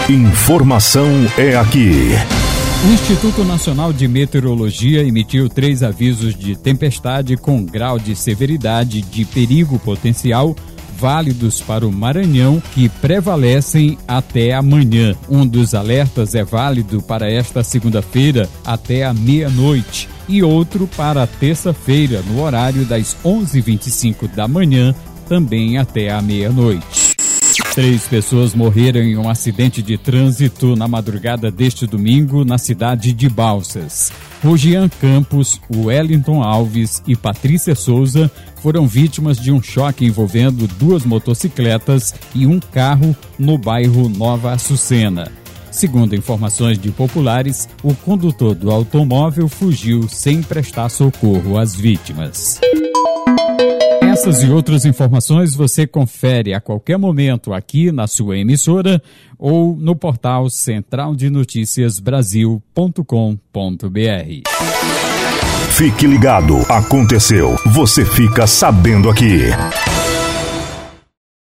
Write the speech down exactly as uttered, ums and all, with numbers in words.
Informação é aqui. O Instituto Nacional de Meteorologia emitiu três avisos de tempestade com grau de severidade de perigo potencial válidos para o Maranhão, que prevalecem até amanhã. Um dos alertas é válido para esta segunda-feira até a meia-noite e outro para terça-feira, no horário das onze e vinte e cinco da manhã, também até a meia-noite. Três pessoas morreram em um acidente de trânsito na madrugada deste domingo na cidade de Balsas. Rogian Campos, Wellington Alves e Patrícia Souza foram vítimas de um choque envolvendo duas motocicletas e um carro no bairro Nova Açucena. Segundo informações de populares, o condutor do automóvel fugiu sem prestar socorro às vítimas. Essas e outras informações você confere a qualquer momento aqui na sua emissora ou no portal central de noticias brasil ponto com ponto br. Fique ligado, aconteceu, você fica sabendo aqui.